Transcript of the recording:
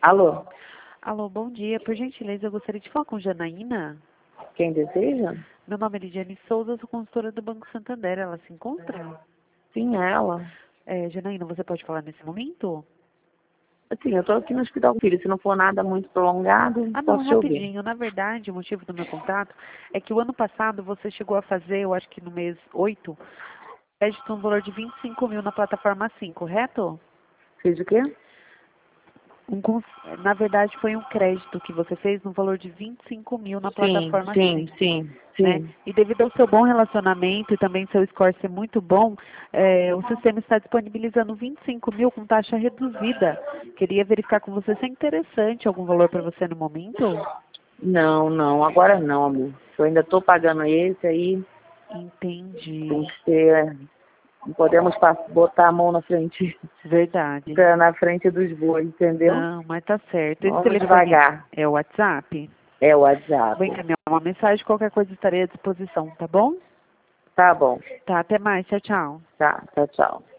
Alô, Alô, bom dia. Por gentileza, eu gostaria de falar com Janaína. quem deseja? Meu nome é Lidiane Souza, eu sou consultora do Banco Santander. Ela se encontra? Sim, ela. Janaína, você pode falar nesse momento? Assim, eu tô aqui no Hospital Filho. Se não for nada muito prolongado, Ah, não, posso te ouvir. rapidinho. Na verdade, o motivo do meu contato é que o ano passado você chegou a fazer, eu acho que no mês 8, crédito no valor de 25 mil na plataforma Sim, correto? Fiz o quê? Na verdade, foi um crédito que você fez no valor de 25 mil na Sim, plataforma sim, Sim. sim, Né? sim. E devido ao seu bom relacionamento e também seu score ser muito bom, o sistema está disponibilizando 25 mil com taxa reduzida. Queria verificar com você se é interessante algum valor para você no momento. Não, não, agora não, amor. Eu ainda tô pagando esse aí. Tem Entendi. que ser. Não podemos botar a mão na frente, Verdade. na frente dos bois, entendeu? Não, mas tá certo. Esse Vamos telefone devagar. é o WhatsApp? É o Vou WhatsApp. encaminhar uma mensagem, qualquer coisa estarei à disposição, tá bom? Tá bom. Tá, até mais. Tchau, tchau. Tá, tchau, tchau.